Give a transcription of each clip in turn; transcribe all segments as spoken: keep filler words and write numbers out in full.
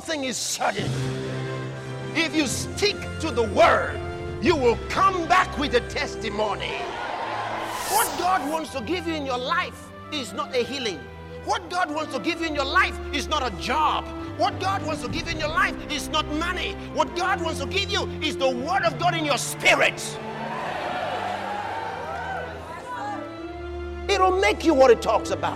thing is certain. If you stick to the word, you will come back with a testimony. What God wants to give you in your life is not a healing. What God wants to give you in your life is not a job. What God wants to give you in your life is not money. What God wants to give you is the word of God in your spirit. It'll make you what it talks about.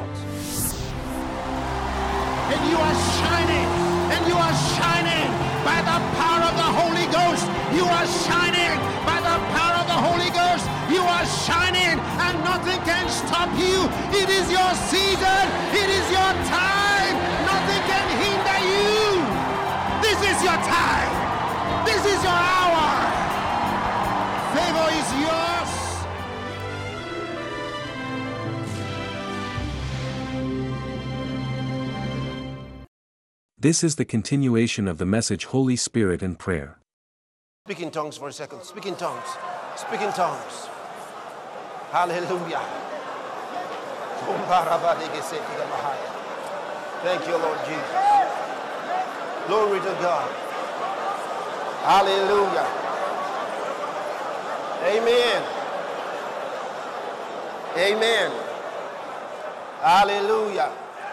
And you are shining, and you are shining by the power of the Holy Ghost. You are shining by the power of the Holy Ghost. You are shining, and nothing can stop you. It is your season. It is your time. Nothing can hinder you. This is your time. This is your hour. Favor is yours. This is the continuation of the message Holy Spirit and Prayer. Speak in tongues for a second. Speak in tongues. Speak in tongues. Hallelujah. Thank you, Lord Jesus. Glory to God. Hallelujah. Amen. Amen. Hallelujah.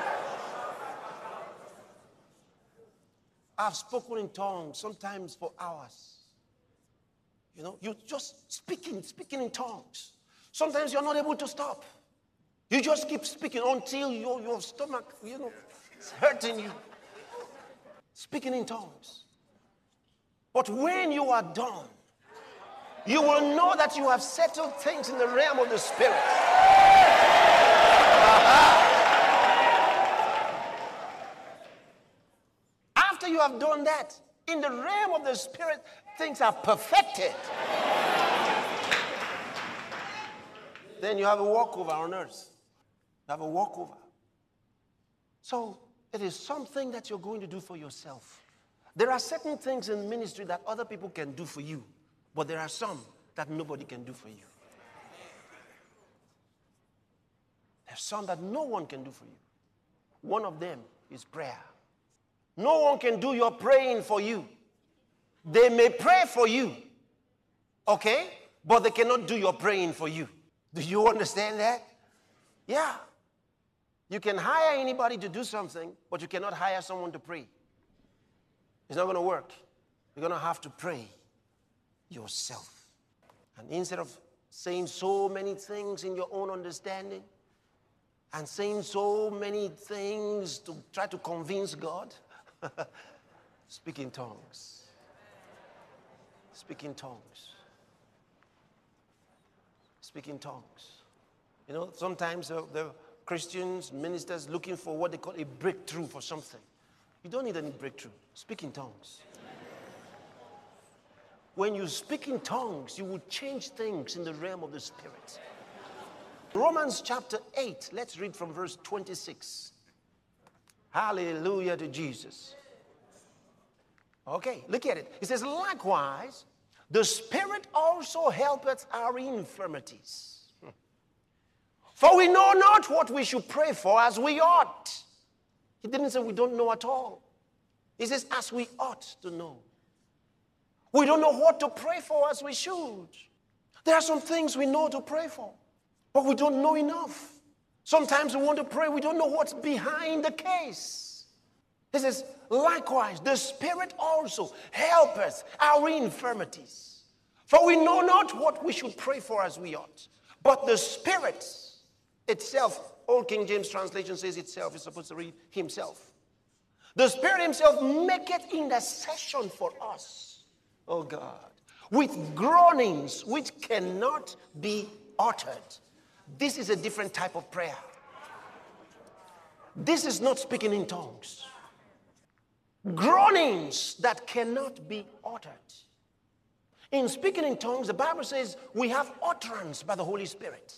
I've spoken in tongues sometimes for hours. You know, you just speaking, speaking in tongues. Sometimes you're not able to stop. You just keep speaking until your, your stomach, you know, it's hurting you. Speaking in tongues. But when you are done, you will know that you have settled things in the realm of the Spirit. Uh-huh. After you have done that, in the realm of the Spirit, things are perfected. Then you have a walkover on earth. You have a walkover. So it is something that you're going to do for yourself. There are certain things in ministry that other people can do for you, but there are some that nobody can do for you. There's some that no one can do for you. One of them is prayer. No one can do your praying for you. They may pray for you, okay? But they cannot do your praying for you. Do you understand that? Yeah. You can hire anybody to do something, but you cannot hire someone to pray. It's not going to work. You're going to have to pray yourself. And instead of saying so many things in your own understanding and saying so many things to try to convince God, speak in tongues. Speak in tongues. Speak in tongues. You know, sometimes uh, there are Christians, ministers looking for what they call a breakthrough for something. You don't need any breakthrough. Speak in tongues. When you speak in tongues, you will change things in the realm of the Spirit. Romans chapter eight, let's read from verse twenty-six. Hallelujah to Jesus. Okay, look at it. It says, likewise, the Spirit also helpeth our infirmities. For we know not what we should pray for as we ought. He didn't say we don't know at all. He says, as we ought to know. We don't know what to pray for as we should. There are some things we know to pray for, but we don't know enough. Sometimes we want to pray, we don't know what's behind the case. He says, likewise, the Spirit also helpeth our infirmities. For we know not what we should pray for as we ought. But the Spirit itself, Old King James translation says itself, is supposed to read himself. The Spirit himself maketh intercession for us, oh God, with groanings which cannot be uttered. This is a different type of prayer. This is not speaking in tongues. Groanings that cannot be uttered. In speaking in tongues, the Bible says we have utterance by the Holy Spirit.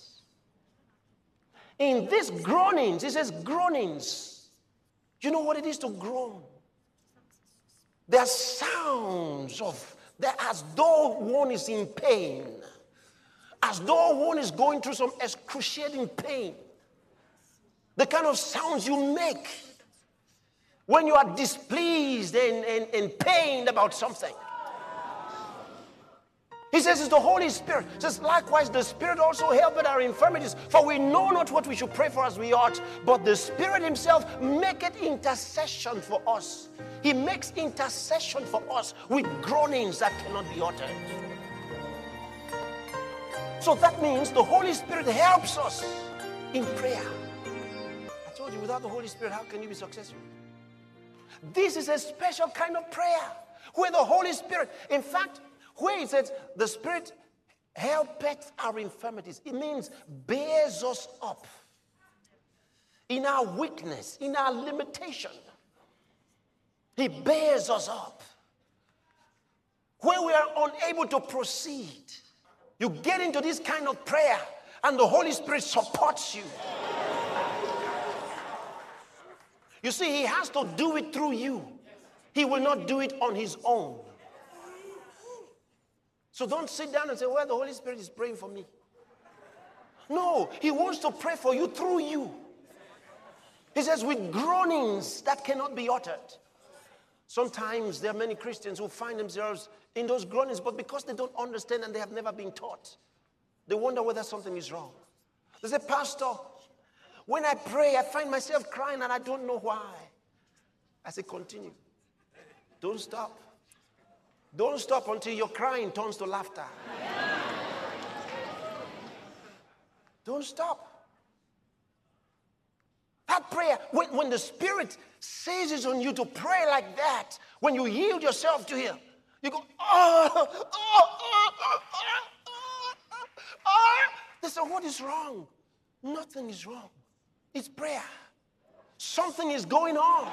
In these groanings, it says groanings. You know what it is to groan? There are sounds of, that as though one is in pain. As though one is going through some excruciating pain. The kind of sounds you make When you are displeased and, and, and pained about something. He says it's the Holy Spirit. He says, likewise, the Spirit also helpeth our infirmities. For we know not what we should pray for as we ought, but the Spirit himself maketh intercession for us. He makes intercession for us with groanings that cannot be uttered. So that means the Holy Spirit helps us in prayer. I told you, without the Holy Spirit, how can you be successful? This is a special kind of prayer where the Holy Spirit, in fact, where it says the Spirit helpeth our infirmities, it means bears us up in our weakness, in our limitation. He bears us up. Where we are unable to proceed, you get into this kind of prayer and the Holy Spirit supports you. You see, he has to do it through you. He will not do it on his own. So don't sit down and say, well, the Holy Spirit is praying for me. No, he wants to pray for you through you. He says, with groanings that cannot be uttered. Sometimes there are many Christians who find themselves in those groanings, but because they don't understand and they have never been taught, they wonder whether something is wrong. They say, Pastor, when I pray, I find myself crying and I don't know why. I say, continue. Don't stop. Don't stop until your crying turns to laughter. Don't stop. That prayer, when, when the Spirit seizes on you to pray like that, when you yield yourself to him, you go, oh, oh, oh, oh, oh, oh, oh. They say, what is wrong? Nothing is wrong. It's prayer. Something is going on.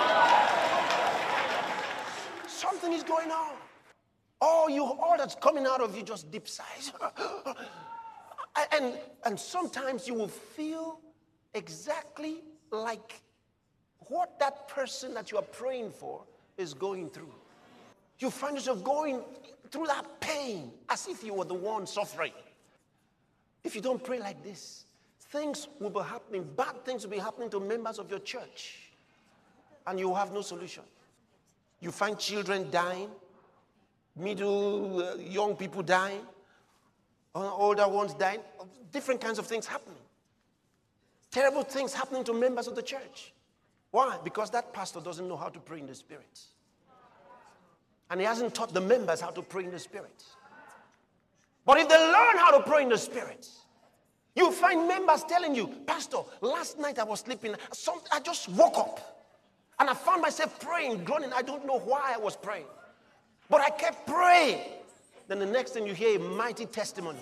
Something is going on. Oh, you, all that's coming out of you just deep sighs. and, and sometimes you will feel exactly like what that person that you are praying for is going through. You find yourself going through that pain as if you were the one suffering. If you don't pray like this, things will be happening, bad things will be happening to members of your church, and you will have no solution. You find children dying, middle, uh, young people dying, older ones dying, different kinds of things happening. Terrible things happening to members of the church. Why? Because that pastor doesn't know how to pray in the Spirit. And he hasn't taught the members how to pray in the Spirit. But if they learn how to pray in the Spirit, you find members telling you, Pastor, last night I was sleeping, some, I just woke up and I found myself praying, groaning. I don't know why I was praying. But I kept praying. Then the next thing you hear, a mighty testimony.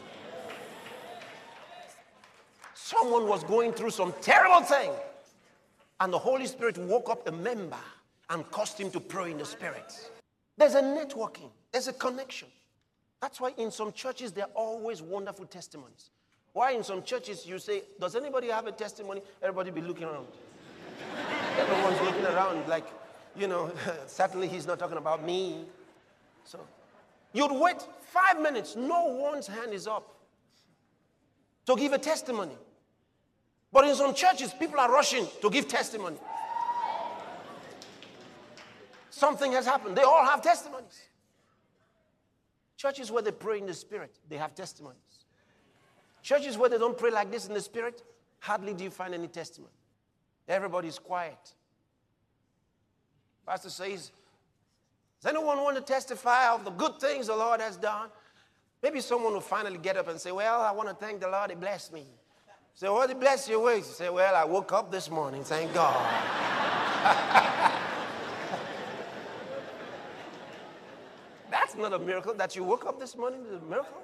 Someone was going through some terrible thing, and the Holy Spirit woke up a member and caused him to pray in the Spirit. There's a networking. There's a connection. That's why in some churches, there are always wonderful testimonies. Why in some churches you say, does anybody have a testimony? Everybody be looking around. Everyone's looking around like, you know, certainly he's not talking about me. So you'd wait five minutes, no one's hand is up to give a testimony. But in some churches, people are rushing to give testimony. Something has happened. They all have testimonies. Churches where they pray in the Spirit, they have testimonies. Churches where they don't pray like this in the Spirit, hardly do you find any testimony. Everybody's quiet. Pastor says, does anyone want to testify of the good things the Lord has done? Maybe someone will finally get up and say, well, I want to thank the Lord, he blessed me. Say, well, he blessed your ways. Say, well, I woke up this morning, thank God. That's not a miracle. That you woke up this morning is a miracle.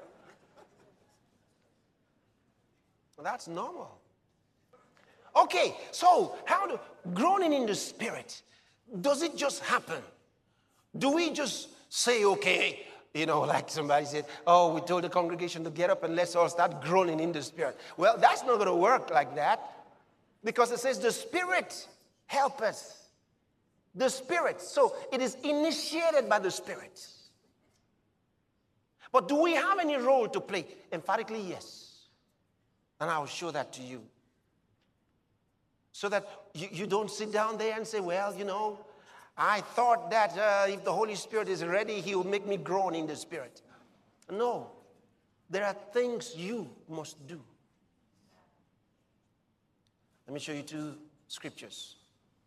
That's normal. Okay, so how do groaning in the Spirit, does it just happen? Do we just say, okay, you know, like somebody said, oh, we told the congregation to get up and let's all start groaning in the Spirit. Well, that's not going to work like that, because it says the Spirit helpeth. The Spirit. So it is initiated by the Spirit. But do we have any role to play? Emphatically, yes. And I will show that to you. So that you, you don't sit down there and say, well, you know, I thought that uh, if the Holy Spirit is ready, he will make me groan in the Spirit. No. There are things you must do. Let me show you two scriptures.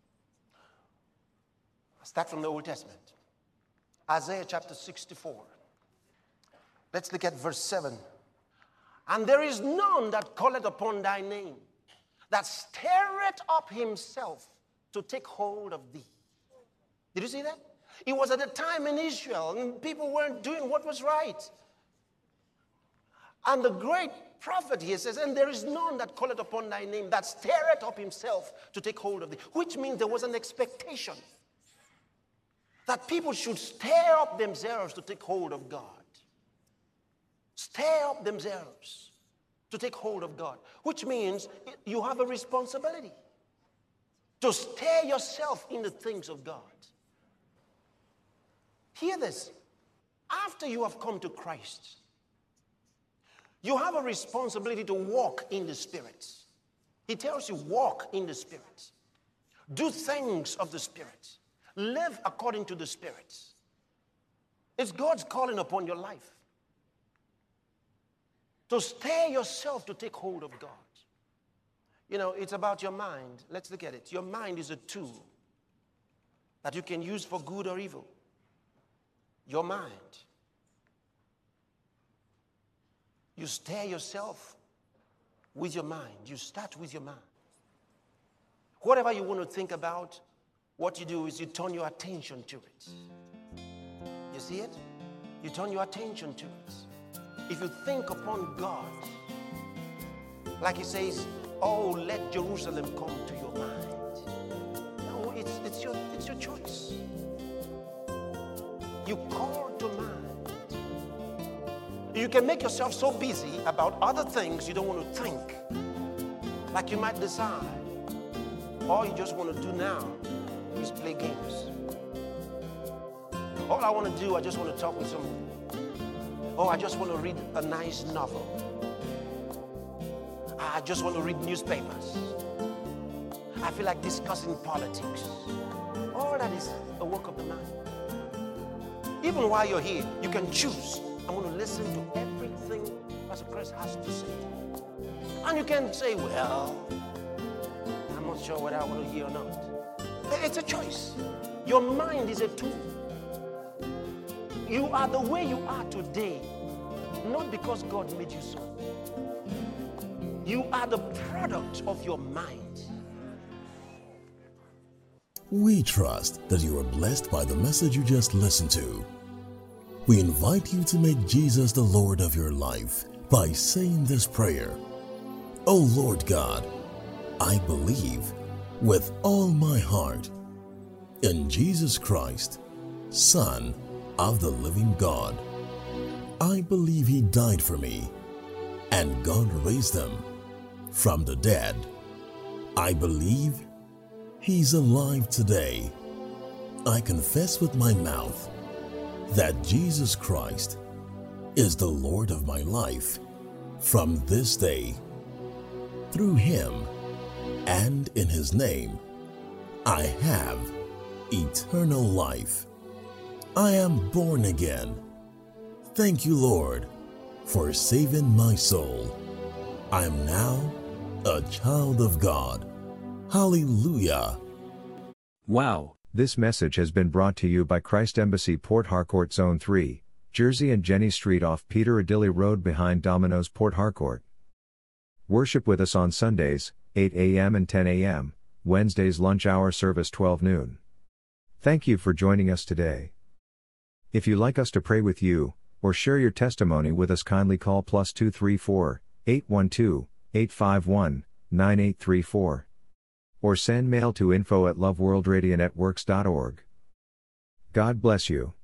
I'll start from the Old Testament. Isaiah chapter sixty-four. Let's look at verse seven. And there is none that calleth upon thy name, that stirreth up himself to take hold of thee. Did you see that? It was at a time in Israel, and people weren't doing what was right. And the great prophet here says, and there is none that calleth upon thy name, that stirreth up himself to take hold of thee. Which means there was an expectation that people should stir up themselves to take hold of God. Stir up themselves to take hold of God. Which means you have a responsibility to stir yourself in the things of God. Hear this. After you have come to Christ, you have a responsibility to walk in the Spirit. He tells you, walk in the Spirit. Do things of the Spirit. Live according to the Spirit. It's God's calling upon your life. To stir yourself to take hold of God. You know, it's about your mind. Let's look at it. Your mind is a tool that you can use for good or evil. Your mind. You stir yourself with your mind. You start with your mind. Whatever you want to think about, what you do is you turn your attention to it. You see it? You turn your attention to it. If you think upon God, like he says, oh, let Jerusalem come to your mind. No, it's, it's, your, it's your choice. You call to mind. You can make yourself so busy about other things you don't want to think. Like you might decide, all you just want to do now is play games. All I want to do, I just want to talk with someone. Oh, I just want to read a nice novel. I just want to read newspapers. I feel like discussing politics. All that is a work of the mind. Even while you're here, you can choose. I'm going to listen to everything Pastor Chris has to say. And you can say, well, I'm not sure whether I want to hear or not. It's a choice. Your mind is a tool. You are the way you are today, not because God made you so. You are the product of your mind. We trust that you are blessed by the message you just listened to. We invite you to make Jesus the Lord of your life by saying this prayer. Oh Lord God, I believe with all my heart in Jesus Christ, Son of the living God. I believe he died for me and God raised him from the dead. I believe he's alive today. I confess with my mouth that Jesus Christ is the Lord of my life from this day. Through him and in his name, I have eternal life. I am born again. Thank you, Lord, for saving my soul. I am now a child of God. Hallelujah. Wow. This message has been brought to you by Christ Embassy Port Harcourt Zone three, Jersey and Jenny Street off Peter Adilly Road behind Domino's Port Harcourt. Worship with us on Sundays, eight a.m. and ten a.m., Wednesdays lunch hour service twelve noon. Thank you for joining us today. If you like us to pray with you, or share your testimony with us, kindly call plus two three four, eight one two, eight five one, nine eight three four. Or send mail to info at loveworldradionetworks dot org. God bless you.